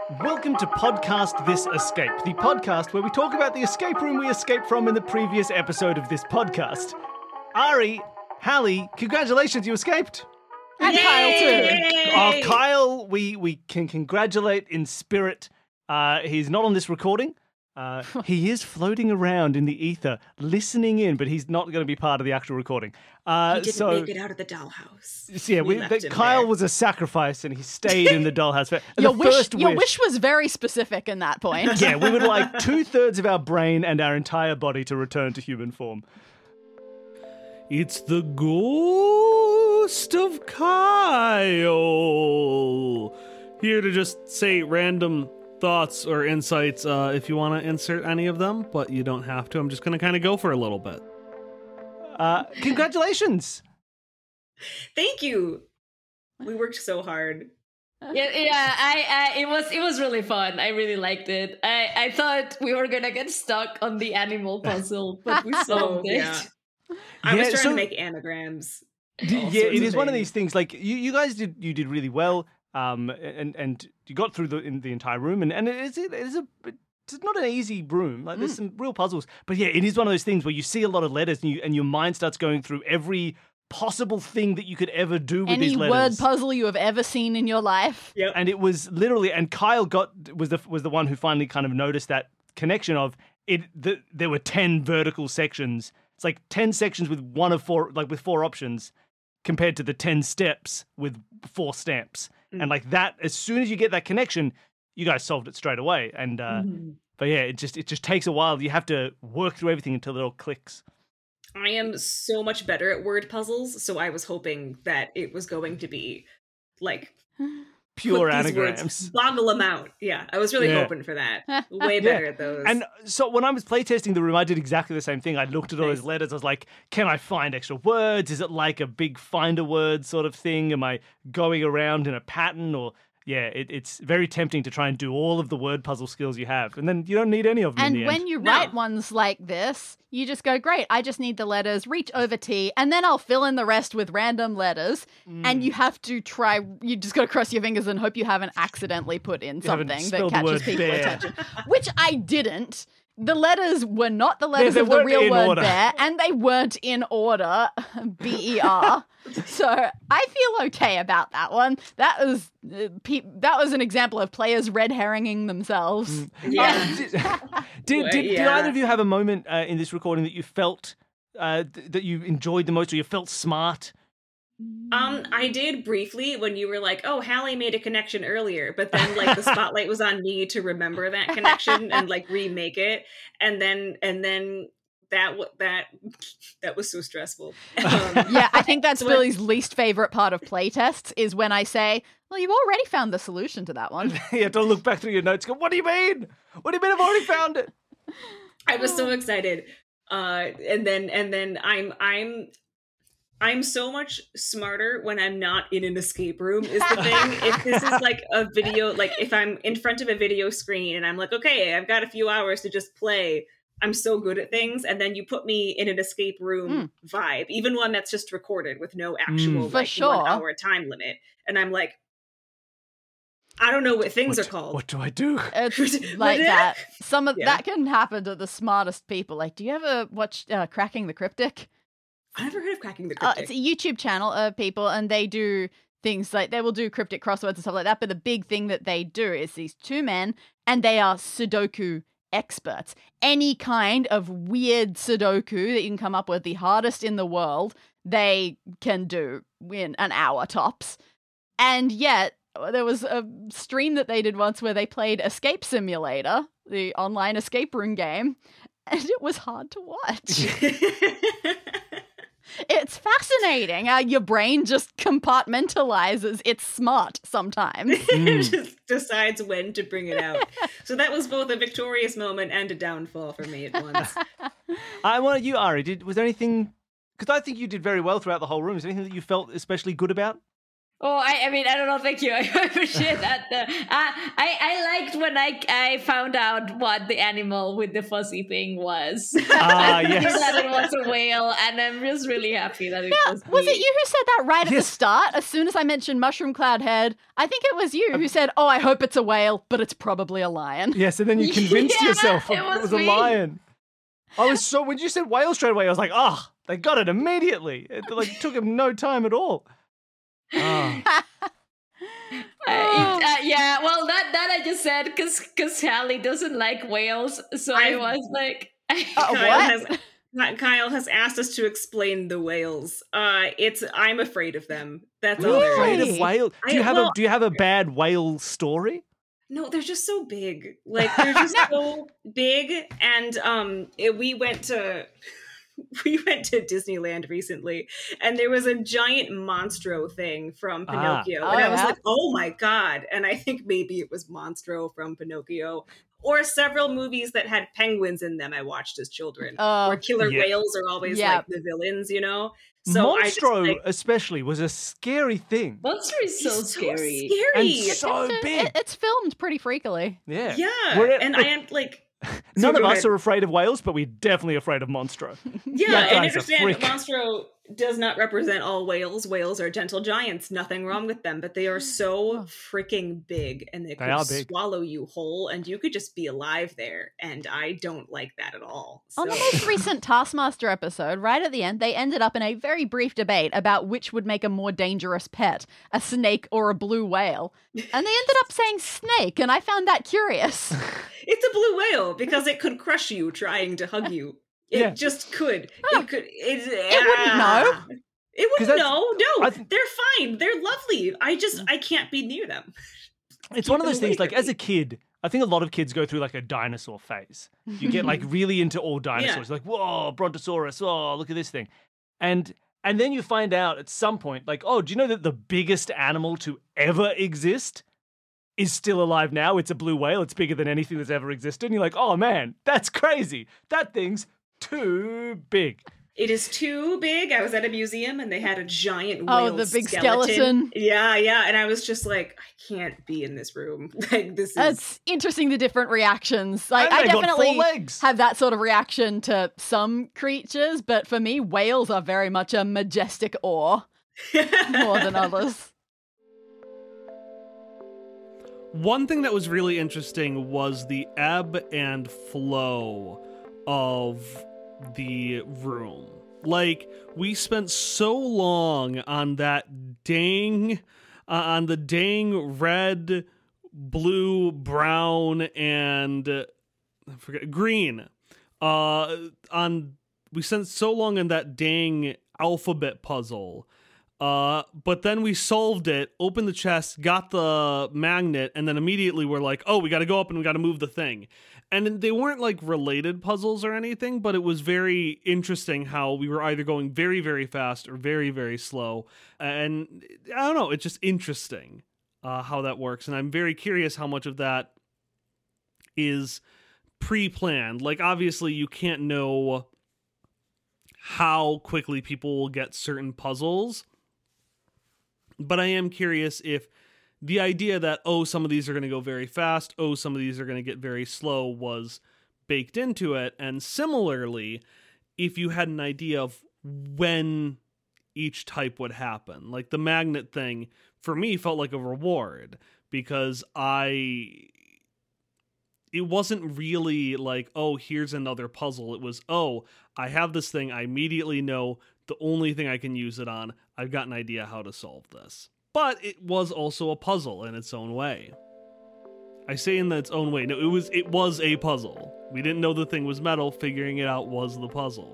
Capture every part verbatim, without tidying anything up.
Welcome to Podcast This Escape, the podcast where we talk about the escape room we escaped from in the previous episode of this podcast. Ari, Hallie, congratulations, you escaped. And Yay! Kyle too. Oh, Kyle, we, we can congratulate in spirit. Uh, he's not on this recording. Uh, he is floating around in the ether, listening in, but he's not going to be part of the actual recording. Uh, he didn't so, make it out of the dollhouse. So yeah, we, we the, Kyle there. was a sacrifice, and he stayed in the dollhouse. And your, the wish, first your wish, wish was very specific in that point. Yeah, we would like two-thirds of our brain and our entire body to return to human form. It's the ghost of Kyle. Here to just say random thoughts or insights uh, if you want to insert any of them, but you don't have to. I'm just going to kind of go for a little bit. Uh, congratulations. Thank you. We worked so hard. Yeah, yeah. I, I, it was, it was really fun. I really liked it. I, I thought we were gonna get stuck on the animal puzzle, but we solved oh, it. Yeah. I yeah, was trying so, to make anagrams. D- yeah, it is one of these things. Like you, you guys did, you did really well. Um, and and you got through the in the entire room, and, and it is it is a it's not an easy room. Like there's mm. some real puzzles, but yeah, it is one of those things where you see a lot of letters, and you and your mind starts going through every possible thing that you could ever do with Any these letters. word puzzle you have ever seen in your life. Yep. And it was literally, and Kyle got was the was the one who finally kind of noticed that connection of it. The, there were ten vertical sections. It's like ten sections with one of four, like with four options, compared to the ten steps with four stamps. Mm. And like that, as soon as you get that connection, you guys solved it straight away. And uh, mm. but yeah, it just it just takes a while. You have to work through everything until it all clicks. I am so much better at word puzzles, so I was hoping that it was going to be like pure anagrams. Boggle them out. Yeah, I was really yeah. hoping for that. Way better yeah. at those. And so when I was playtesting the room, I did exactly the same thing. I looked at all nice. those letters. I was like, can I find extra words? Is it like a big find a word sort of thing? Am I going around in a pattern? Or yeah, it, it's very tempting to try and do all of the word puzzle skills you have. And then you don't need any of them and in the when end. you no. write ones like this, you just go, great, I just need the letters, reach over T, and then I'll fill in the rest with random letters. Mm. And you have to try, you just got to cross your fingers and hope you haven't accidentally put in you something that catches people's bear. attention. Which I didn't. The letters were not the letters yeah, of the real word order. bear, and they weren't in order, B E R. So I feel okay about that one. That was uh, pe- that was an example of players red herringing themselves. Mm. Yeah. did, did, did, yeah. did either of you have a moment uh, in this recording that you felt uh, th- that you enjoyed the most, or you felt smart? Um, I did briefly when you were like, "Oh, Hallie made a connection earlier," but then like the spotlight was on me to remember that connection and like remake it, and then and then that w- that that was so stressful. Um, yeah, I think that's so Billy's when... least favorite part of playtests is when I say, "Well, you've already found the solution to that one." You have to look back through your notes. And go, what do you mean? What do you mean? I've already found it. I was so excited, uh, and then and then I'm I'm. I'm so much smarter when I'm not in an escape room is the thing. If this is like a video, like if I'm in front of a video screen and I'm like, okay, I've got a few hours to just play, I'm so good at things. And then you put me in an escape room mm. vibe, even one that's just recorded with no actual mm. like, sure. one hour time limit. And I'm like, I don't know what things what, are called. What do I do? It's like that. Some of yeah. that can happen to the smartest people. Like, do you ever watch uh, Cracking the Cryptic? I never heard of Cracking the Uh, Cryptic. it's a YouTube channel of people, and they do things like they will do cryptic crosswords and stuff like that. But the big thing that they do is these two men, and they are Sudoku experts. Any kind of weird Sudoku that you can come up with, the hardest in the world, they can do in an hour tops. And yet, there was a stream that they did once where they played Escape Simulator, the online escape room game, and it was hard to watch. It's fascinating how your brain just compartmentalizes. It's smart sometimes. It just decides when to bring it out. So that was both a victorious moment and a downfall for me at once. I wanted you, Ari. Did was there anything? Because I think you did very well throughout the whole room. Is there anything that you felt especially good about? Oh, I, I mean, I don't know. Thank you. I appreciate that. Uh, I, I liked when I, I found out what the animal with the fuzzy thing was. Ah, I knew yes. that it was a whale, and I'm just really happy that it Yeah, was. was me. it you who said that right at Yes. the start? As soon as I mentioned mushroom cloud head, I think it was you who said, "Oh, I hope it's a whale, but it's probably a lion." Yes, and then you convinced Yeah, yourself it it was was a me. lion. I was so when you said whale straight away, I was like, ah, they got it immediately. It like took him no time at all. Ah. Uh, it, uh, yeah, well, that that I just said because because Hallie doesn't like whales, so I, I- was like, Uh, Kyle what? has Kyle has asked us to explain the whales. Uh, it's I'm afraid of them. That's all You're there afraid is. of whale. Do you I- have a well- do you have a bad whale story? No, they're just so big. Like they're just so big. And um, it, we went to we went to Disneyland recently, and there was a giant Monstro thing from Ah. Pinocchio, Oh, and I was yeah? like, "Oh my god!" And I think maybe it was Monstro from Pinocchio, or several movies that had penguins in them. I watched as children, Oh, where killer Yeah. whales are always Yeah. like the villains, you know. So I just, Monstro like, especially was a scary thing. monster is so it's scary. scary. And It's- so it's- big. it- it's filmed pretty freakily. Yeah. Yeah, We're at- and like, I am like. none So of go us ahead. are afraid of whales, but we're definitely afraid of Monstro. Yeah, That and guy's a understand freak. Monstro does not represent all whales. Whales are gentle giants, nothing wrong with them, but they are so freaking big and they could are big. swallow you whole and you could just be alive there. And I don't like that at all. So. On the most recent Taskmaster episode, right at the end, they ended up in a very brief debate about which would make a more dangerous pet, a snake or a blue whale. And they ended up saying snake, and I found that curious. It's a blue whale because it could crush you trying to hug you. It Yeah. just could. Oh. It could. It, It wouldn't know. It 'Cause wouldn't that's- know. No, I th- they're fine. They're lovely. I just I can't be near them. It's one of Keep those them away things, like, from as me. a kid, I think a lot of kids go through, like, a dinosaur phase. You get, like, really into all dinosaurs. Like, whoa, Brontosaurus, oh, look at this thing. And and then you find out at some point, like, oh, do you know that the biggest animal to ever exist is still alive now? It's a blue whale. It's bigger than anything that's ever existed. And you're like, oh, man, that's crazy. That thing's too big. It is too big. I was at a museum and they had a giant whale Oh, the big skeleton. skeleton. Yeah, yeah. And I was just like, I can't be in this room. Like this is It's interesting the different reactions. Like, And I they got four definitely legs. have that sort of reaction to some creatures, but for me, whales are very much a majestic awe more than others. One thing that was really interesting was the ebb and flow of the room. Like, we spent so long on that dang, uh, on the dang red, blue, brown, and uh, I forget green. Uh, on we spent so long on that dang alphabet puzzle. Uh, but then we solved it, opened the chest, got the magnet, and then immediately we're like, oh, we got to go up and we got to move the thing. And they weren't like related puzzles or anything, but it was very interesting how we were either going very, very fast or very, very slow. And I don't know, it's just interesting uh, how that works. And I'm very curious how much of that is pre-planned. Like, obviously, you can't know how quickly people will get certain puzzles. But I am curious if the idea that, oh, some of these are going to go very fast, oh, some of these are going to get very slow was baked into it. And similarly, if you had an idea of when each type would happen. Like the magnet thing, for me, felt like a reward because I... It wasn't really like, oh, here's another puzzle. It was, oh, I have this thing. I immediately know the only thing I can use it on. I've got an idea how to solve this. But it was also a puzzle in its own way. I say in its own way. No, it was it was a puzzle. We didn't know the thing was metal. Figuring it out was the puzzle.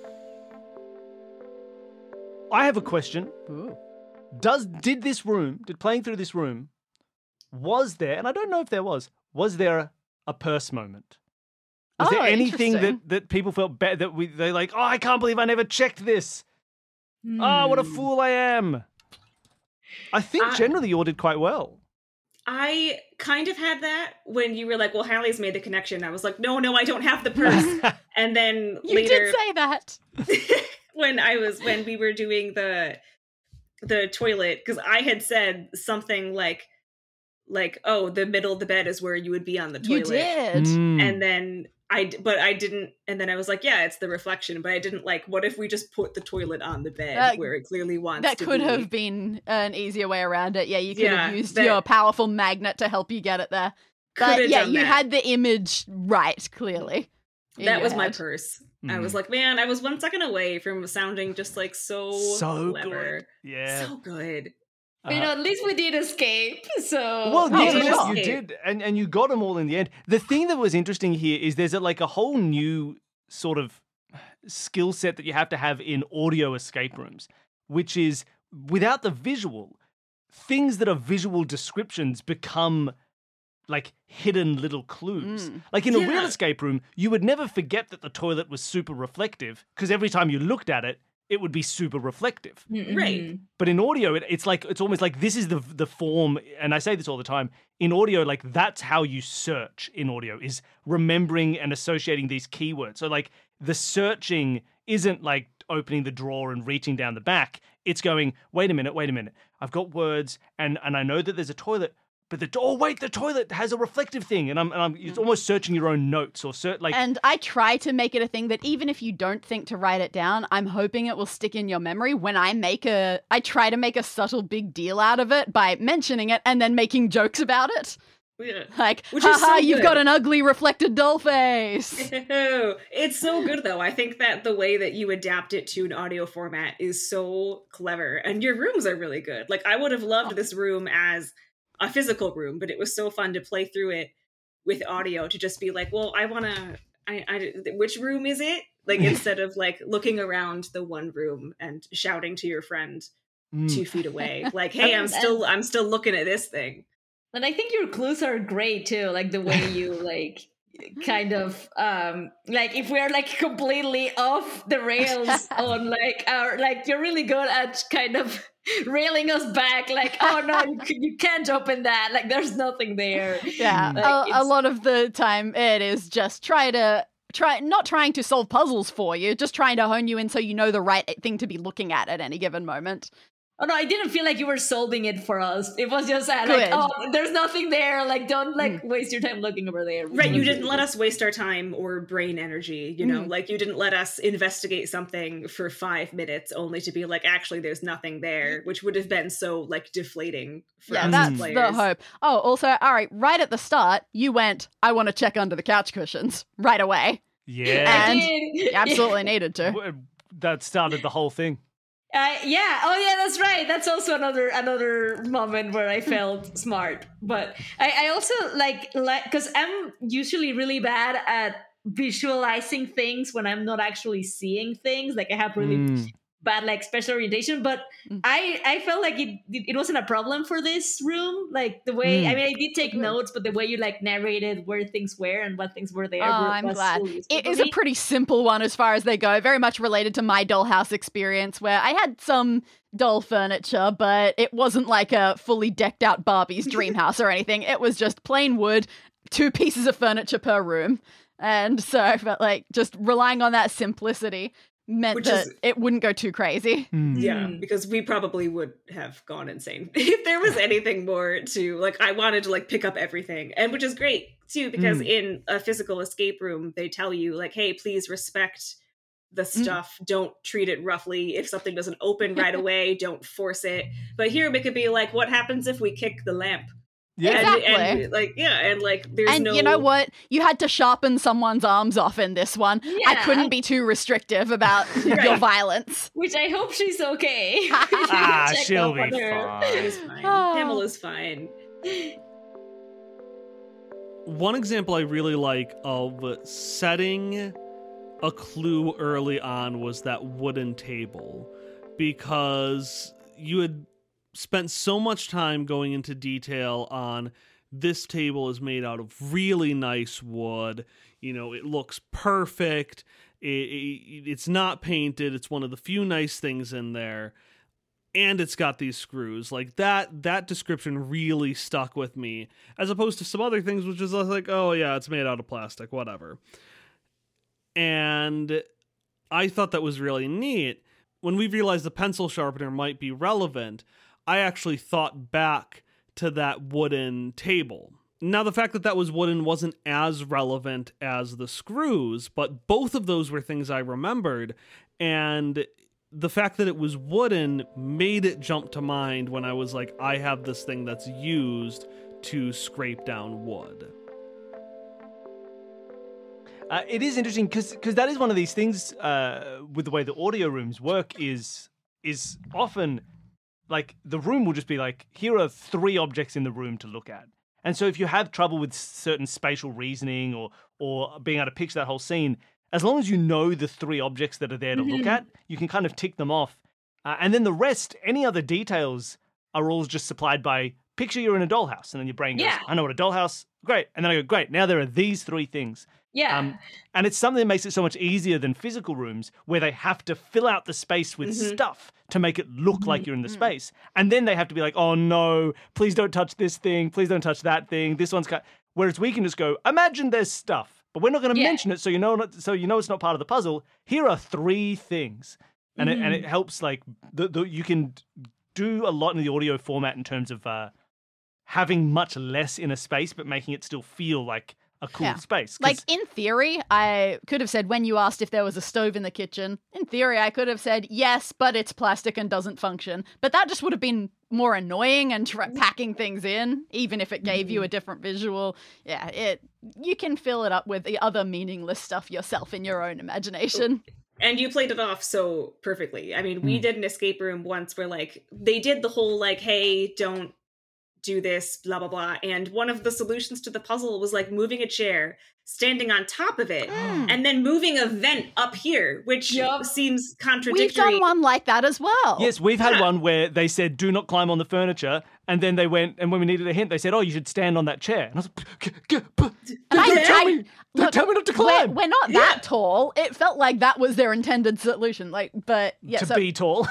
I have a question. Ooh. Does did this room, did playing through this room, was there, and I don't know if there was, was there a, a purse moment? Was Oh, there anything interesting. that, that people felt bad that we they like, oh, I can't believe I never checked this. Oh, what a Hmm. fool I am. I think I- generally you all did quite well. I kind of had that when you were like, well, Hallie's made the connection. I was like, no, no, I don't have the purse. And then You later did say that. when I was when we were doing the the toilet, because I had said something like, like, oh, the middle of the bed is where you would be on the toilet. You did. Mm. And then I, d- but I didn't, and then I was like, yeah, it's the reflection, but I didn't like, what if we just put the toilet on the bed That- where it clearly wants That to could be? have been an easier way around it. Yeah, you could Yeah, have used that- your powerful magnet to help you get it there. Could But have yeah, done you that. had the image right, clearly. in That your was my head. purse. I Mm. was like, man, I was one second away from sounding just like so, So clever. good. Yeah. So good. You know, Uh, at least we did escape. So Well, Oh, yeah, for yeah, sure. you did, and and you got them all in the end. The thing that was interesting here is there's a, like a whole new sort of skill set that you have to have in audio escape rooms, which is without the visual, things that are visual descriptions become like hidden little clues. Mm. Like in a real Yeah. escape room, you would never forget that the toilet was super reflective because every time you looked at it, it would be super reflective. Mhm. Right. But in audio, it, it's like it's almost like this is the the form, and I say this all the time. In audio, like that's how you search in audio is remembering and associating these keywords. So like the searching isn't like opening the drawer and reaching down the back. It's going, wait a minute, wait a minute. I've got words, and and I know that there's a toilet. But the oh wait, the toilet has a reflective thing, and I'm and I'm it's almost searching your own notes or cert like And I try to make it a thing that even if you don't think to write it down, I'm hoping it will stick in your memory when I make a I try to make a subtle big deal out of it by mentioning it and then making jokes about it. Yeah. Like, Which is haha, so you've good. got an ugly reflected doll face. Ew. It's so good though. I think that the way that you adapt it to an audio format is so clever, and your rooms are really good. Like I would have loved this room as a physical room, but it was so fun to play through it with audio to just be like, well, I want to, I, I, which room is it? Like instead of like looking around the one room and shouting to your friend mm. two feet away, like, hey, I'm still, I'm still looking at this thing. And I think your clues are great too, like the way you like kind of um like if we're like completely off the rails on like our like you're really good at kind of railing us back like oh no you, c- you can't open that like there's nothing there. Yeah, Like, a, a it's- lot of the time it is just try to try not trying to solve puzzles for you, just trying to hone you in so you know the right thing to be looking at at any given moment. Oh no, I didn't feel like you were solving it for us. It was just uh, like, Good. oh, there's nothing there. Like, don't like waste your time looking over there. Right, you didn't let us waste our time or brain energy, you know, Mhm. like you didn't let us investigate something for five minutes only to be like, actually, there's nothing there, which would have been so like deflating for Yeah, us that's as the players. hope. Oh, also, all right, right at the start, you went, I want to check under the couch cushions right away. yeah. And- did. You absolutely needed to. W- That started the whole thing. Uh, yeah. Oh, yeah. That's right. That's also another another moment where I felt smart. But I, I also like like because I'm usually really bad at visualizing things when I'm not actually seeing things. Like I have really Mm. bad like special orientation. But Mm. I I felt like it it wasn't a problem for this room. Like the way Mm. I mean I did take Good. notes, but the way you like narrated where things were and what things were there. Oh, were, I'm was glad. so useful It for is a me. pretty simple one as far as they go, very much related to my dollhouse experience where I had some doll furniture, but it wasn't like a fully decked out Barbie's dream house or anything. It was just plain wood, two pieces of furniture per room. And so I felt like just relying on that simplicity meant Which that is- it wouldn't go too crazy. Mm. Yeah, Mm. because we probably would have gone insane if there was anything more to like. I wanted to like pick up everything, and which is great too because Mm. in a physical escape room they tell you like, hey, please respect the Mm. stuff. Don't treat it roughly. If something doesn't open right away, don't force it. But here we could be like, what happens if we kick the lamp? Yeah. Exactly. And, and like yeah, and like there's And no. you know what? You had to sharpen someone's arms off in this one. I Yeah. couldn't be too restrictive about your Right. violence. Which I hope she's okay. Ah, Check she'll up be on her. fine. It's fine. Oh. Pamela's fine. One example I really like of setting a clue early on was that wooden table, because you had spent so much time going into detail on this table is made out of really nice wood. You know, it looks perfect. It, it, it's not painted. It's one of the few nice things in there. And it's got these screws. Like that that description really stuck with me, as opposed to some other things which is like, oh yeah, it's made out of plastic, whatever. And I thought that was really neat. when we realized the pencil sharpener might be relevant, I actually thought back to that wooden table. Now, the fact that that was wooden wasn't as relevant as the screws, but both of those were things I remembered, and the fact that it was wooden made it jump to mind when I was like, I have this thing that's used to scrape down wood. Uh, it is interesting because that is one of these things uh, with the way the audio rooms work is is often like the room will just be like, here are three objects in the room to look at. And so if you have trouble with certain spatial reasoning or or being able to picture that whole scene, as long as you know the three objects that are there to mm-hmm. look at, you can kind of tick them off. Uh, and then the rest, any other details are all just supplied by picture you're in a dollhouse. And then your brain goes, yeah. I know what a dollhouse, great. And then I go, great, now there are these three things. Yeah. Um, and it's something that makes it so much easier than physical rooms where they have to fill out the space with mm-hmm. stuff to make it look mm-hmm. like you're in the mm-hmm. space. And then they have to be like, oh no, please don't touch this thing. Please don't touch that thing. This one's cut. Whereas we can just go, imagine there's stuff, but we're not going to yeah. mention it. So you know, not, so you know, it's not part of the puzzle. Here are three things. And mm-hmm. it, and it helps like the, the, you can do a lot in the audio format in terms of uh, having much less in a space, but making it still feel like a cool yeah. space. Like in theory, I could have said when you asked if there was a stove in the kitchen, in theory, I could have said yes, but it's plastic and doesn't function. But that just would have been more annoying and tra- packing things in, even if it gave you a different visual. Yeah, it you can fill it up with the other meaningless stuff yourself in your own imagination. And you played it off so perfectly. I mean, we mm. did an escape room once where like they did the whole like, hey, don't do this, blah, blah, blah. And one of the solutions to the puzzle was like moving a chair, standing on top of it, mm. and then moving a vent up here, which yep. seems contradictory. We've done one like that as well. Yes, we've had yeah. one where they said, do not climb on the furniture. And then they went, and when we needed a hint, they said, oh, you should stand on that chair. And I was like, don't tell me, don't tell me not to climb. We're, we're not yeah. that tall. It felt like that was their intended solution. Like, but yeah. To so, be tall.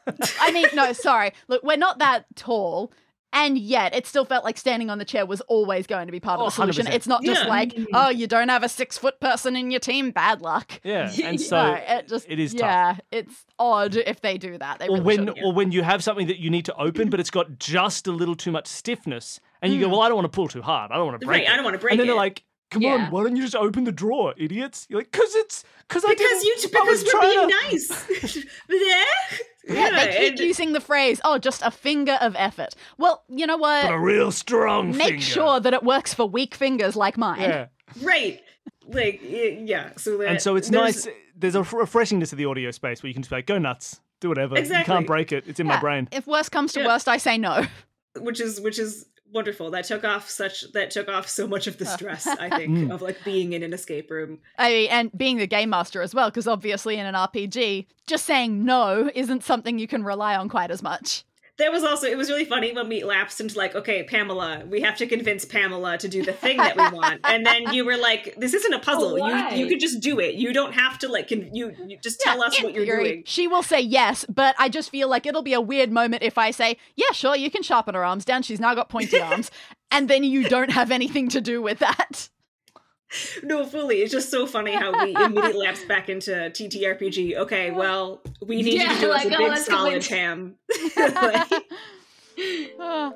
I mean, no, sorry. Look, we're not that tall. And yet, it still felt like standing on the chair was always going to be part of oh, the solution. one hundred percent. It's not just yeah. like, oh, you don't have a six-foot person in your team, bad luck. Yeah, and so no, it, just, it is yeah, tough. Yeah, it's odd if they do that. They or really when, should. or when you have something that you need to open, but it's got just a little too much stiffness, and you Mm. go, well, I don't want to pull too hard. I don't want to break Right, it. I don't want to break And then it. they're like, come Yeah. on, why don't you just open the drawer, idiots? You're like, because it's, because I because didn't, you I because was we're trying being to... nice. yeah. Yeah, they keep and- using the phrase, oh, just a finger of effort. Well, you know what? But a real strong Make finger. sure that it works for weak fingers like mine. Yeah. Right. Like, y- yeah. So that, And so it's there's- nice. There's a refreshingness to the audio space where you can just be like, go nuts, do whatever. You Exactly. can't break it. It's in Yeah, my brain. If worst comes to Yeah. worst, I say no. which is which is wonderful. That took off such that took off so much of the stress, I think, Mm. of like being in an escape room. I mean, and being the game master as well, because obviously in an R P G, just saying no isn't something you can rely on quite as much. There was also, it was really funny when we lapsed into like, okay, Pamela, we have to convince Pamela to do the thing that we want. And then you were like, this isn't a puzzle. Oh, why? you you could just do it. You don't have to like, con- you, you just tell Yeah, us in what you're theory, doing. She will say yes, but I just feel like it'll be a weird moment if I say, yeah, sure, you can sharpen her arms down. She's now got pointy arms. And then you don't have anything to do with that. No, fully. It's just so funny how we immediately lapsed back into T T R P G. Okay, well, we need Yeah, you to do like, us a oh, big let's solid convince- Pam. Like, Ah.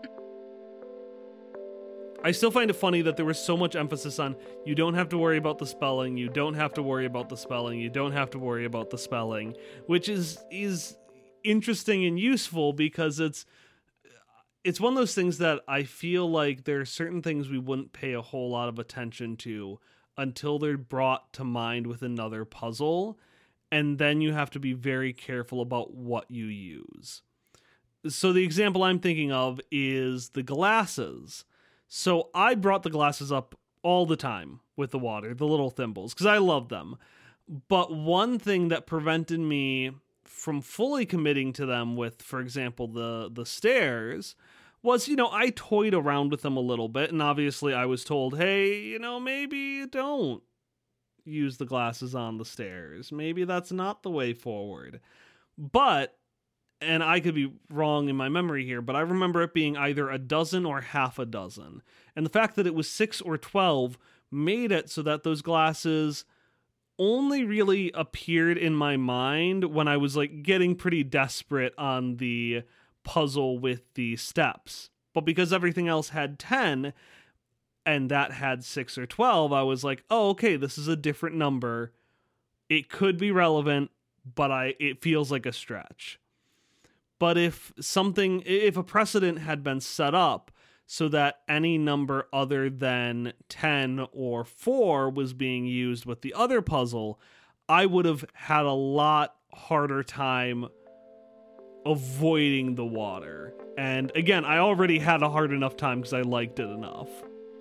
I still find it funny that there was so much emphasis on you don't have to worry about the spelling, you don't have to worry about the spelling, you don't have to worry about the spelling, which is is interesting and useful because it's it's one of those things that I feel like there are certain things we wouldn't pay a whole lot of attention to until they're brought to mind with another puzzle, and then you have to be very careful about what you use. So the example I'm thinking of is the glasses. So I brought the glasses up all the time with the water, the little thimbles, because I love them. But one thing that prevented me from fully committing to them with, for example, the, the stairs was, you know, I toyed around with them a little bit, and obviously I was told, hey, you know, maybe don't use the glasses on the stairs. Maybe that's not the way forward. But and I could be wrong in my memory here, but I remember it being either a dozen or half a dozen. And the fact that it was six or twelve made it so that those glasses only really appeared in my mind when I was like getting pretty desperate on the puzzle with the steps. But because everything else had ten and that had six or twelve, I was like, oh, okay, this is a different number. It could be relevant, but I it feels like a stretch. But if something, if a precedent had been set up so that any number other than ten or four was being used with the other puzzle, I would have had a lot harder time avoiding the water. And again, I already had a hard enough time because I liked it enough.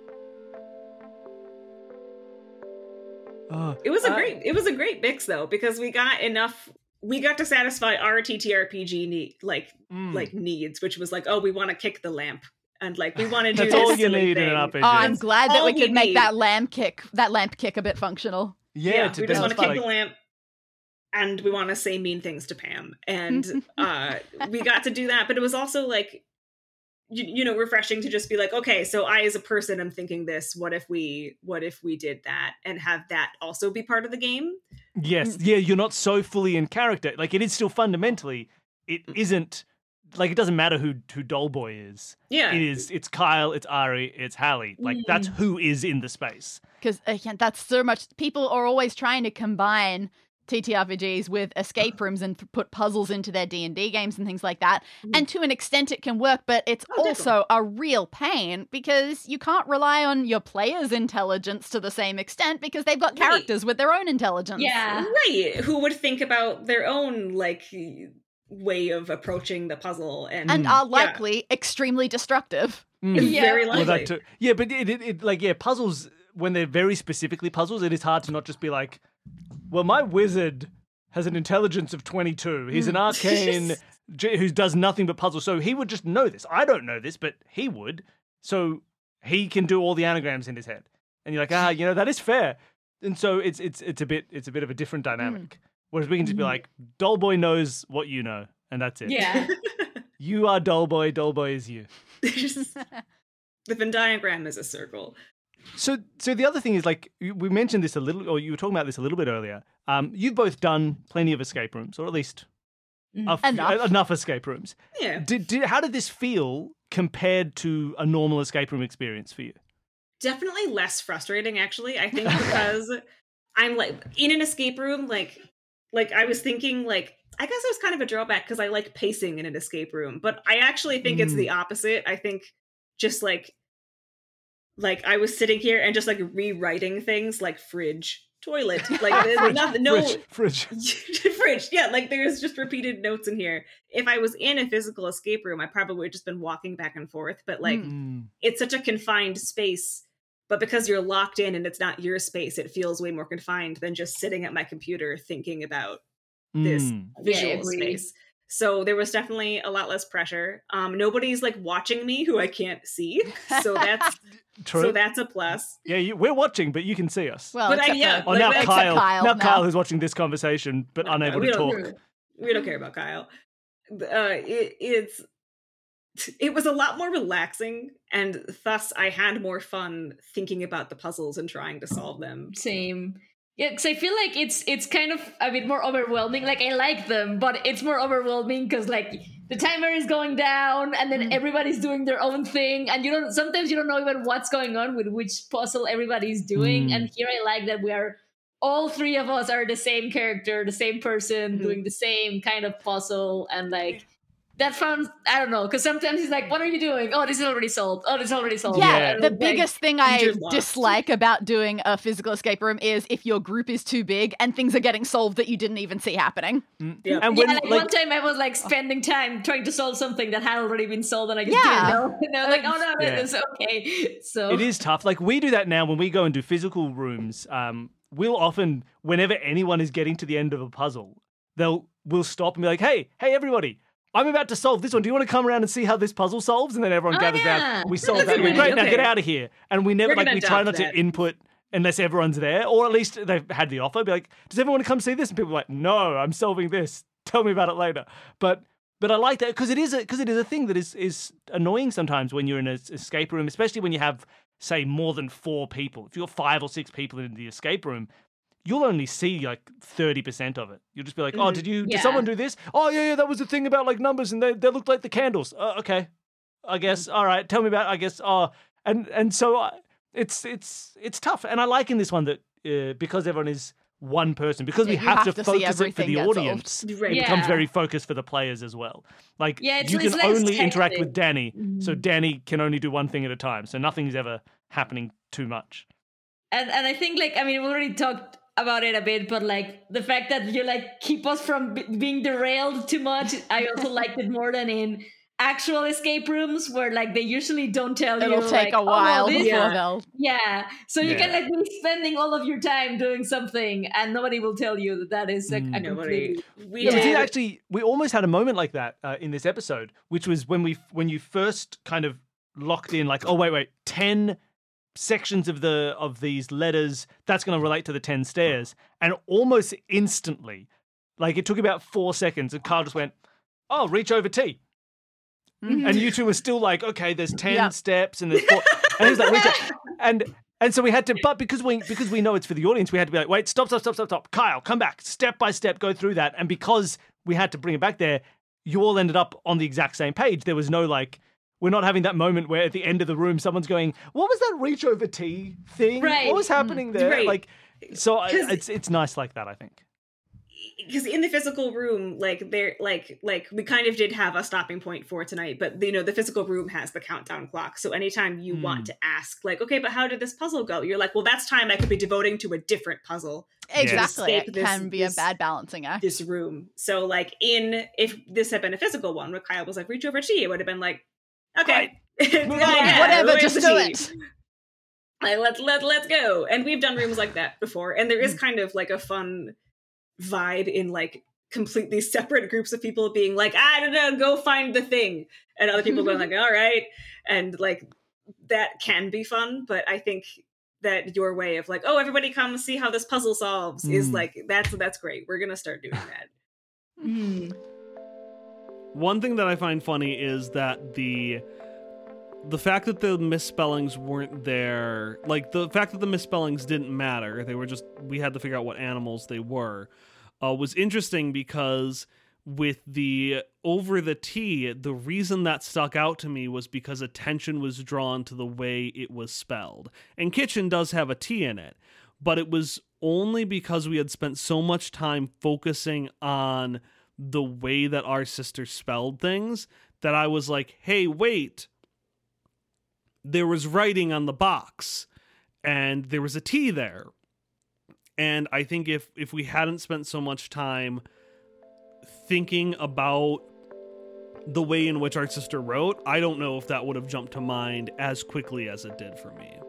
Oh, It was a uh, great it was a great mix though, because we got enough we got to satisfy our T T R P G need like mm. like needs, which was like, oh, we want to kick the lamp. And like we want to do That's this all you silly need in thing. an R P G. Oh, I'm glad that all we we could make need. that lamp kick, that lamp kick a bit functional. Yeah, Yeah, to we just want to demonstrate, kick the like, lamp, and we want to say mean things to Pam, and uh, we got to do that. But it was also like, you, you know, refreshing to just be like, okay, so I as a person am thinking this. What if we, what if we did that, and have that also be part of the game? Yes, yeah, you're not so fully in character. Like, it is still fundamentally, it isn't, like, it doesn't matter who who Dollboy is. Yeah, It is, it's Kyle, it's Ari, it's Hallie. Like, that's who is in the space. Because again, that's so much. People are always trying to combine T T R P Gs with escape rooms and th- put puzzles into their D and D games and things like that. And to an extent, it can work, but it's Oh, also a real pain because you can't rely on your player's intelligence to the same extent because they've got Right. characters with their own intelligence. Yeah. right. Who would think about their own like way of approaching the puzzle and And Mm. are likely extremely destructive. Mm. Yeah. very Well, likely. that too. Yeah, but it, it, it, like, yeah, puzzles, when they're very specifically puzzles, it is hard to not just be like, well, my wizard has an intelligence of twenty-two. He's an arcane g- who does nothing but puzzles. So he would just know this. I don't know this, but he would. So he can do all the anagrams in his head. And you're like, ah, you know, that is fair. And so it's it's it's a bit it's a bit of a different dynamic. Whereas we can just be like, Dollboy knows what you know, and that's it. Yeah. You are Dollboy, Dollboy is you. Just- the Venn diagram is a circle. So, so the other thing is, like, you- we mentioned this a little, or you were talking about this a little bit earlier. Um, you've both done plenty of escape rooms, or at least a f- Enough. enough escape rooms. Yeah. Did, did, how did this feel compared to a normal escape room experience for you? Definitely less frustrating, actually. I think because I'm like in an escape room, like like I was thinking like I guess it was kind of a drawback because I like pacing in an escape room, but I actually think it's Mm. the opposite. I think just like like I was sitting here and just like rewriting things like fridge, toilet, like there's nothing, no Fridge, fridge. fridge. Yeah, like there's just repeated notes in here. If I was in a physical escape room, I probably would have just been walking back and forth. But like Mm. it's such a confined space. But because you're locked in and it's not your space, it feels way more confined than just sitting at my computer thinking about this Mm. visual Yeah, agree. space. So there was definitely a lot less pressure. Um, nobody's like watching me who I can't see. So that's True. so that's a plus. yeah, you, we're watching, but you can see us. Well, But I- except yeah, for- Oh, like, now except Kyle, Kyle now now. Kyle is watching this conversation, but No, unable we to don't- talk. We don't care about Kyle. Uh, it, it's it was a lot more relaxing, and thus I had more fun thinking about the puzzles and trying to solve them. Same. Yeah, because I feel like it's it's kind of a bit more overwhelming. Like I like them, but it's more overwhelming because like the timer is going down, and then everybody's doing their own thing, and you don't. Sometimes you don't know even what's going on with which puzzle everybody's doing. Mm. And here I like that we are all three of us are the same character, the same person Mhm. doing the same kind of puzzle, and like. That sounds, I don't know, because sometimes he's like, what are you doing? Oh, this is already solved. Oh, this is already solved. Yeah, Yeah. the Like, biggest thing I you're lost. dislike about doing a physical escape room is if your group is too big and things are getting solved that you didn't even see happening. Mm. Yeah. And Yeah, when, like, like, one time I was like spending time trying to solve something that had already been solved, and I just Yeah. didn't know. And I was like, "Oh no, Yeah. it's okay." So It is tough. Like, we do that now when we go and do physical rooms. Um, we'll often, whenever anyone is getting to the end of a puzzle, they'll we'll stop and be like, "Hey, hey, everybody! I'm about to solve this one. Do you want to come around and see how this puzzle solves?" And then everyone Oh, gathers yeah. around. We solve That's that. a We're good great. idea. Now get Okay. out of here. And we never We're like gonna we try not adopt to that. input unless everyone's there, or at least they've had the offer. Be like, "Does everyone want to come see this?" And people are like, "No, I'm solving this. Tell me about it later." But but I like that because it is a because it is a thing that is is annoying sometimes when you're in an escape room, especially when you have say more than four people. If you've got five or six people in the escape room, you'll only see like thirty percent of it. You'll just be like, oh, Mhm. did you, did Yeah. someone do this? Oh, yeah, yeah, that was the thing about like numbers and they, they looked like the candles. Uh, okay. I guess. All right. Tell me about, I guess. Oh, and, and so uh, it's, it's, it's tough. And I like in this one that uh, because everyone is one person, because we Yeah, you have, have to to see focus it for everything the get solved. audience, Right. it Yeah. becomes very focused for the players as well. Like Yeah, it's- you it's can less only interact with hectic. Danny, so Mhm. Danny can only do one thing at a time. So nothing's ever happening too much. and and I think like I mean we already talked about it a bit, but like the fact that you like keep us from b- being derailed too much, I also liked it more than in actual escape rooms where like they usually don't tell It'll you take like, a while oh, this, before Yeah. they'll. yeah, so you can Yeah. like be spending all of your time doing something and nobody will tell you that that is like a Mm. Nobody. completely We Yeah, we did. did actually. We almost had a moment like that uh, in this episode, which was when we when you first kind of locked in, like, oh wait, wait, ten sections of the of these letters that's going to relate to the ten stairs, and almost instantly, like it took about four seconds, and Carl just went, "Oh, reach over T," and you two were still like, "Okay, there's ten Yep. steps, and there's four. And he was like, "Reach over," and. And so we had to, but because we because we know it's for the audience, we had to be like, wait, stop, stop, stop, stop, stop. Kyle, come back, step by step, go through that. And because we had to bring it back there, you all ended up on the exact same page. There was no like, we're not having that moment where at the end of the room, someone's going, what was that reach over T thing? Right. What was happening there? Right. Like, so I, 'Cause- it's it's nice like that, I think. because in the physical room, like there, like like we kind of did have a stopping point for tonight, but you know the physical room has the countdown clock. So anytime you Hmm. want to ask, like, okay, but how did this puzzle go? You're like, well, that's time I could be devoting to a different puzzle, Exactly. Escape It this- can be a this- bad balancing act. this room. So like in if this had been a physical one, where Kyle was like, reach over T, it would have been like, okay, yeah, yeah, Whatever, where's just the do T? it. Like, let let let's go. And we've done rooms like that before, and there is Mm. kind of like a fun vibe in like completely separate groups of people being like, I don't know, go find the thing, and other people going like, all right, and like that can be fun. But I think that your way of like, oh, everybody come see how this puzzle solves is Mm. like that's that's great. We're gonna start doing that. Mm. One thing that I find funny is that the the fact that the misspellings weren't there, like the fact that the misspellings didn't matter, they were just, we had to figure out what animals they were, uh, was interesting because with the over the T, the reason that stuck out to me was because attention was drawn to the way it was spelled. And kitchen does have a T in it, but it was only because we had spent so much time focusing on the way that our sister spelled things that I was like, hey, wait, there was writing on the box and there was a T there. And I think if if we hadn't spent so much time thinking about the way in which our sister wrote, I don't know if that would have jumped to mind as quickly as it did for me.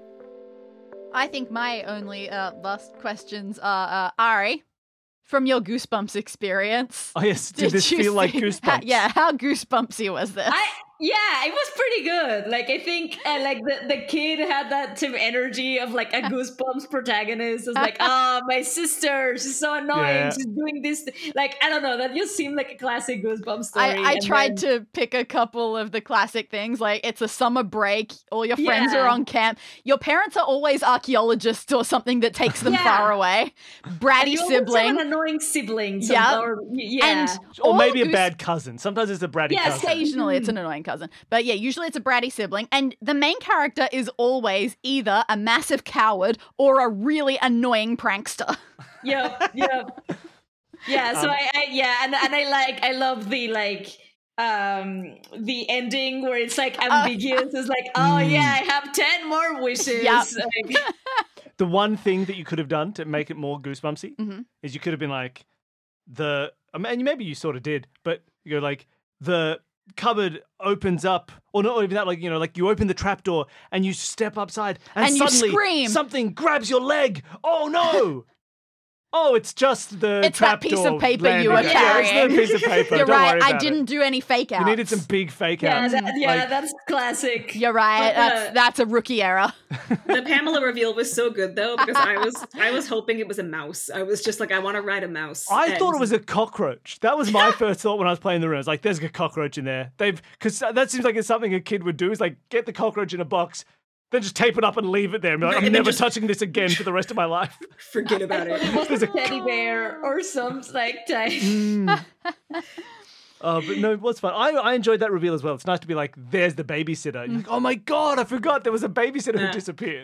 I think my only uh, last questions are uh, Ari, from your Goosebumps experience. Oh yes, did, this you feel like think- Goosebumps? ha- yeah, how Goosebumpsy was this? I yeah, it was pretty good. Like I think uh, like the, the kid had that same energy of like a Goosebumps protagonist. It's like, oh, my sister, she's so annoying. Yeah. She's doing this. th-" Like I don't know. That just seemed like a classic Goosebumps story. I, I and tried then- to pick a couple of the classic things, like it's a summer break, all your friends Yeah. are on camp, your parents are always archaeologists or something that takes them Yeah. far away, and bratty you always have sibling, an annoying sibling. some- Yeah. or- yeah. and Or all maybe a Goose- bad cousin. Sometimes it's a bratty Yeah, cousin. Occasionally, it's an Mm. annoying cousin. But yeah, usually it's a bratty sibling. And the main character is always either a massive coward or a really annoying prankster. Yep, yep. Yeah, so Um, I, I yeah, and and I like I love the like um the ending where it's like ambiguous. It's like, oh Mm. yeah, I have ten more wishes. Yep. Like, The one thing that you could have done to make it more goosebumpsy Mhm. is you could have been like the I mean, and maybe you sort of did, but you go like the cupboard opens up, or not even that, like you know, like you open the trapdoor and you step upside, and, And you suddenly scream. something grabs your leg. Oh no! Oh, it's just the It's that piece trapdoor of paper you landing. were Yeah, it's carrying. the piece of paper. You're Don't right, worry I about didn't It. do any fake outs. You needed some big fake yeah, outs. that, yeah, Like- that's classic. You're right, But, uh, that's, that's a rookie error. The Pamela reveal was so good though because I was I was hoping it was a mouse. I was just like, I want to ride a mouse. I And- thought it was a cockroach. That was my first thought when I was playing the room. I was like, "There's a cockroach in there." They've because that seems like it's something a kid would do. Is like get the cockroach in a box, Then just tape it up and leave it there. And be like, I'm And then never just- touching this again for the rest of my life. Forget about it. There's a teddy bear or some like type. Mm. Oh, but no, it was fun. I, I enjoyed that reveal as well. It's nice to be like, there's the babysitter. You're like, oh my God, I forgot there was a babysitter who Yeah. disappeared.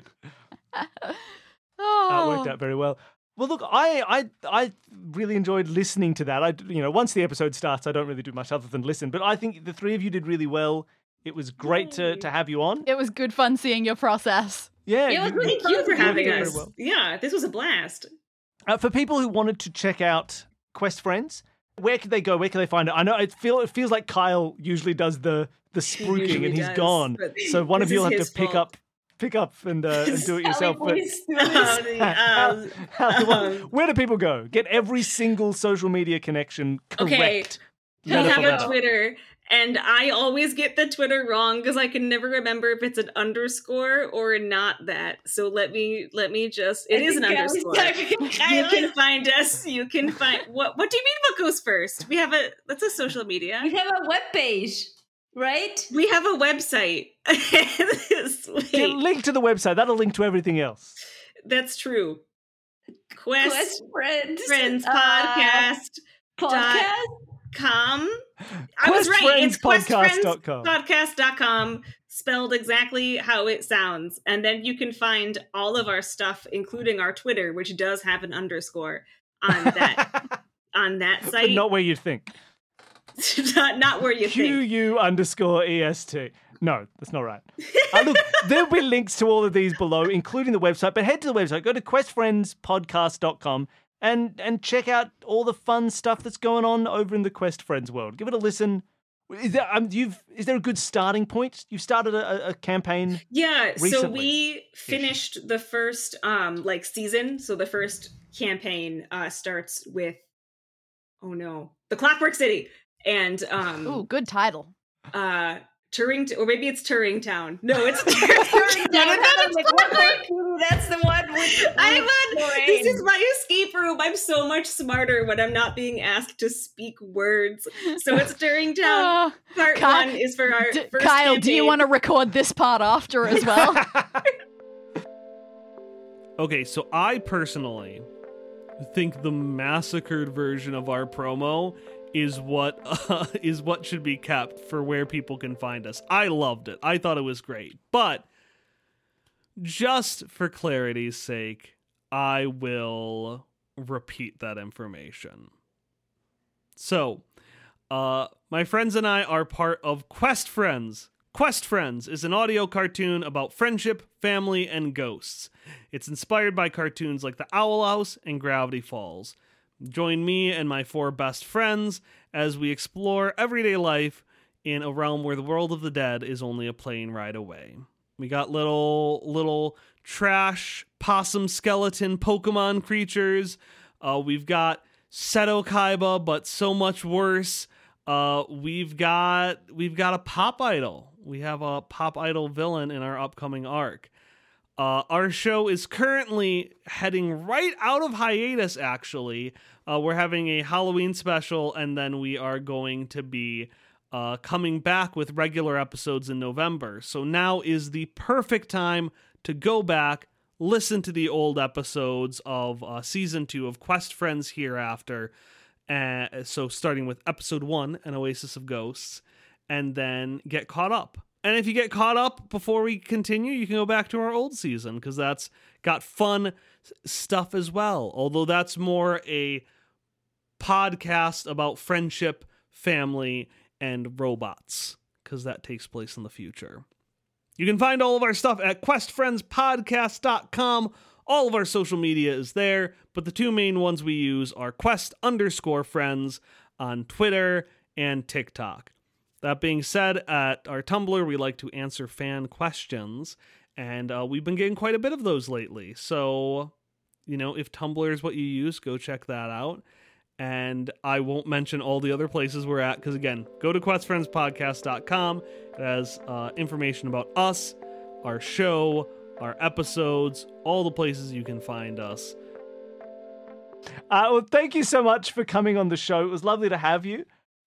Oh. That worked out very well. Well, look, I, I I really enjoyed listening to that. I, you know, once the episode starts, I don't really do much other than listen. But I think the three of you did really well. It was great to, to have you on. It was good fun seeing your process. Yeah, It was you- really Thank you for did having very us. well. Yeah, this was a blast. Uh, for people who wanted to check out Quest Friends, where could they go? Where can they find it? I know it feel it feels like Kyle usually does the the spruiking usually and he's does, gone. but So one of this you will is have his to pick fault. up pick up and, uh, and do it yourself. Sally, But please do this. Um, how- how- um, where do people go? Get every single social media connection correct. Okay, we letter have for a letter. Twitter, and I always get the Twitter wrong because I can never remember if it's an underscore or not that. So let me let me just it I is an think I was underscore. typing You Kylie. can find us. You can find what what do you mean what goes first? We have a that's a social media. We have a web page, right? We have a website. Get Wait, link to the website. That'll link to everything else. that's true. Quest, Quest Friends. Friends uh, Podcast. podcast. Com. I was right. It's questfriendspodcast dot com. questfriendspodcast dot com, spelled exactly how it sounds. And then you can find all of our stuff, including our Twitter, which does have an underscore on that on that But site. not where you think. not, not where you Q think. U underscore E S T. No, that's not right. Uh, look, there'll be links to all of these below, including the website. But head to the website, go to quest friends podcast dot com and and check out all the fun stuff that's going on over in the Quest Friends world. Give it a listen. Is there um, you've is there a good starting point? You've started a, a campaign. Yeah, so Recently. we finished the first um like season. So the first campaign uh starts with oh no, the Clockwork City. And um Ooh, good title. uh Turing, or maybe it's Turing Town. No, it's Turing Turing Town. Town. I was like, what more? That's the one with. I'm with on. Lorraine. This is my escape room. I'm so much smarter when I'm not being asked to speak words. So it's Turing Town. Oh, Part Ky- one is for our D- first Kyle, do you campaign. want to record this part after as well? Okay, so I personally think the massacred version of our promo is what uh, is what should be kept for where people can find us. I loved it. I thought it was great. But just for clarity's sake, I will repeat that information. So, uh, my friends and I are part of Quest Friends. Quest Friends is an audio cartoon about friendship, family, and ghosts. It's inspired by cartoons like The Owl House and Gravity Falls. Join me and my four best friends as we explore everyday life in a realm where the world of the dead is only a plane ride away. We got little little trash possum skeleton Pokemon creatures. Uh, we've got Seto Kaiba, but so much worse. Uh, we've got we've got a pop idol. We have a pop idol villain in our upcoming arc. Uh, our show is currently heading right out of hiatus, actually. Uh, we're having a Halloween special, and then we are going to be uh, coming back with regular episodes in November. So now is the perfect time to go back, listen to the old episodes of uh, Season two of Quest Friends Hereafter. Uh, so starting with Episode one, An Oasis of Ghosts, and then get caught up. And if you get caught up before we continue, you can go back to our old season because that's got fun stuff as well. Although that's more a podcast about friendship, family, and robots because that takes place in the future. You can find all of our stuff at quest friends podcast dot com. All of our social media is there, but the two main ones we use are quest underscore friends on Twitter and TikTok. That being said, at our Tumblr, we like to answer fan questions, and uh, we've been getting quite a bit of those lately. So, you know, if Tumblr is what you use, go check that out. And I won't mention all the other places we're at, because again, go to quest friends podcast dot com. It has uh, information about us, our show, our episodes, all the places you can find us. Uh, well, thank you so much for coming on the show. It was lovely to have you. Uh,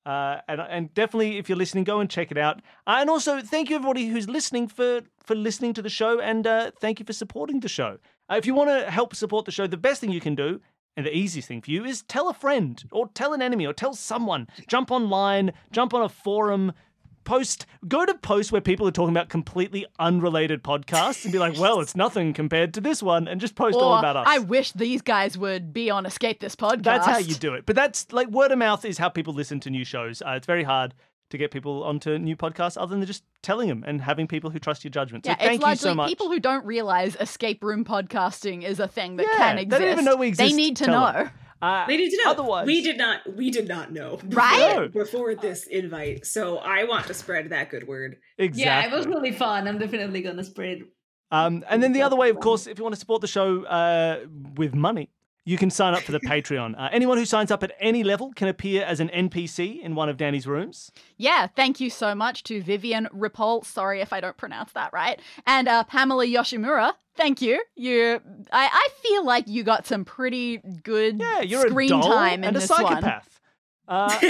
Uh, and and definitely, if you're listening, go and check it out. Uh, and also, thank you everybody who's listening for for listening to the show, and uh, thank you for supporting the show. Uh, if you want to help support the show, the best thing you can do, and the easiest thing for you, is tell a friend, or tell an enemy, or tell someone. Jump online, jump on a forum, post, go to posts where people are talking about completely unrelated podcasts, and be like, well, it's nothing compared to this one, and just post Or, all about us. I wish these guys would be on Escape This Podcast. That's how you do it. But that's like word of mouth is how people listen to new shows. Uh, it's very hard to get people onto new podcasts other than just telling them and having people who trust your judgment. So Yeah, thank it's you largely so much. people who don't realize escape room podcasting is a thing that Yeah, can they exist. don't even know we exist. They need to Tell know. them. Uh, They need to know. Otherwise, we did not. We did not know. Right? No. Before this invite, so I want to spread that good word. Exactly. Yeah, it was really fun. I'm definitely gonna spread. Um, and then the other way, of course, if you want to support the show uh, with money, you can sign up for the Patreon. Uh, anyone who signs up at any level can appear as an N P C in one of Danny's rooms. Yeah, thank you so much to Vivian Ripoll. Sorry if I don't pronounce that right. And uh, Pamela Yoshimura. Thank you. You, I, I feel like you got some pretty good Yeah, you're screen a doll time in and a this one. psychopath. Uh,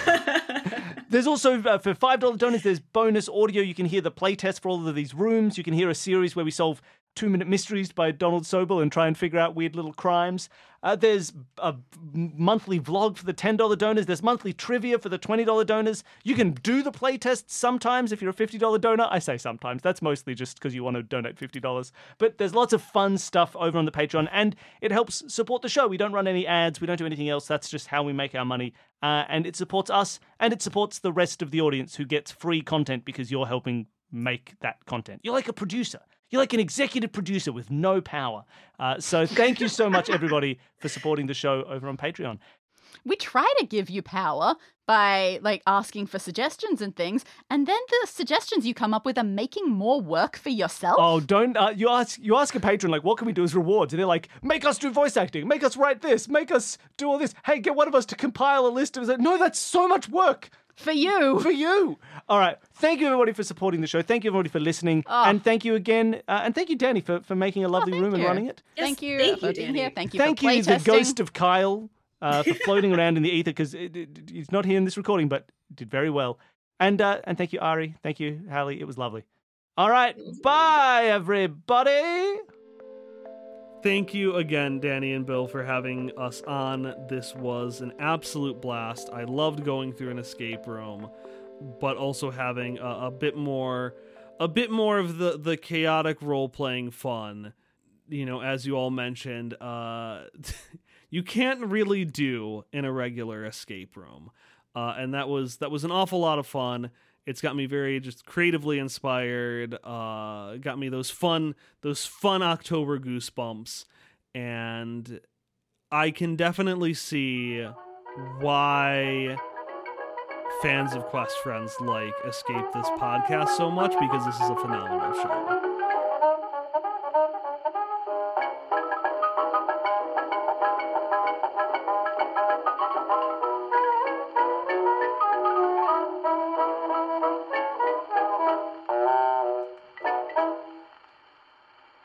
there's also, uh, for five dollars donors, there's bonus audio. You can hear the playtest for all of these rooms. You can hear a series where we solve two-minute mysteries by Donald Sobel and try and figure out weird little crimes. Uh, there's a monthly vlog for the ten dollars donors. There's monthly trivia for the twenty dollars donors. You can do the playtest sometimes if you're a fifty dollars donor. I say sometimes. That's mostly just because you want to donate fifty dollars. But there's lots of fun stuff over on the Patreon, and it helps support the show. We don't run any ads. We don't do anything else. That's just how we make our money. Uh, and it supports us, and it supports the rest of the audience who gets free content because you're helping make that content. You're like a producer. You're like an executive producer with no power. Uh, so thank you so much, everybody, for supporting the show over on Patreon. We try to give you power by like asking for suggestions and things, and then the suggestions you come up with are making more work for yourself. Oh, don't uh, you ask you ask a patron like, what can we do as rewards? And they're like, make us do voice acting, make us write this, make us do all this. Hey, get one of us to compile a list of it. No, that's so much work. For you. For you. All right. Thank you, everybody, for supporting the show. Thank you, everybody, for listening. Oh. And thank you again. Uh, and thank you, Danny, for, for making a lovely thank room and you. running it. Yes, Thank you thank for you, being Danny. here. Thank you Thank for you, the playtesting. ghost of Kyle, uh, for floating around in the ether, because he's not here in this recording, but did very well. And uh, and thank you, Ari. Thank you, Hallie. It was lovely. All right. Bye, everybody. Thank you again, Danny and Bill, for having us on. This was an absolute blast. I loved going through an escape room, but also having a, a bit more, a bit more of the, the chaotic role-playing fun. You know, as you all mentioned, uh, you can't really do in a regular escape room, uh, and that was that was an awful lot of fun. It's got me very just creatively inspired. Uh, got me those fun, those fun October goosebumps, and I can definitely see why fans of Quest Friends like Escape This Podcast so much, because this is a phenomenal show.